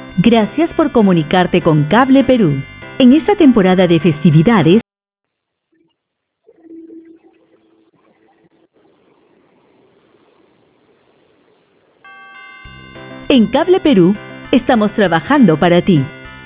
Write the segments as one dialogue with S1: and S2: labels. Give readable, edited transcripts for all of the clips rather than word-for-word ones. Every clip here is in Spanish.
S1: Gracias por comunicarte con Cable Perú. En esta temporada de festividades, en Cable Perú estamos trabajando para ti.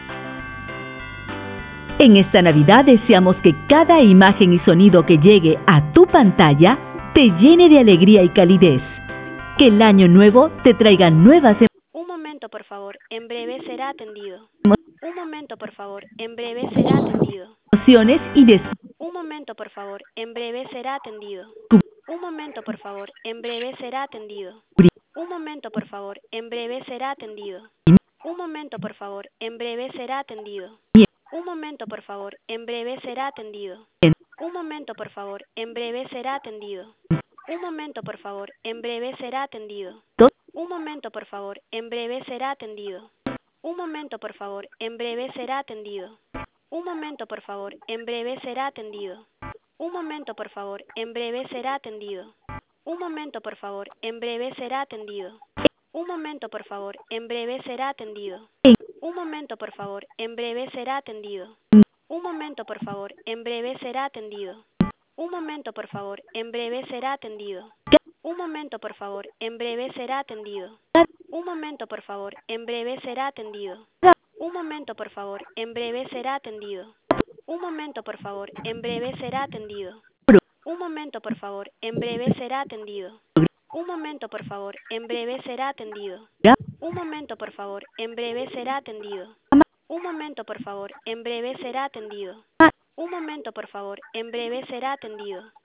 S1: En esta Navidad deseamos que cada imagen y sonido que llegue a tu pantalla te llene de alegría y calidez. Que el año nuevo te traiga nuevas
S2: Un momento, por favor. En breve será atendido. Un momento, por favor. En breve será atendido.
S1: emociones y
S2: Un momento, por favor. En breve será atendido. Un momento, por favor. En breve será atendido. Un momento, por favor. En breve será atendido. Un momento, por favor. En breve será atendido. Un momento, por favor. En breve será atendido. Un momento, por favor. En breve será atendido. Un momento, por favor. En breve será atendido. Un momento, por favor. En breve será atendido. Un momento, por favor. En breve será atendido. Un momento, por favor. En breve será atendido. Un momento, por favor. En breve será atendido. Un momento, por favor. En breve será atendido. Un momento, por favor. En breve será atendido. Un momento, por favor. En breve será atendido. Un momento, por favor. En breve será atendido. Un momento, por favor. En breve será atendido. Un momento, por favor. En breve será atendido. Un momento, por favor. En breve será atendido. Un momento, por favor. En breve será atendido. Un momento, por favor. En breve será atendido. Un momento, por favor. En breve será atendido. Un momento, por favor. En breve será atendido. Un momento, por favor. En breve será atendido. Un momento, por favor. En breve será atendido. Un momento, por favor. En breve será atendido.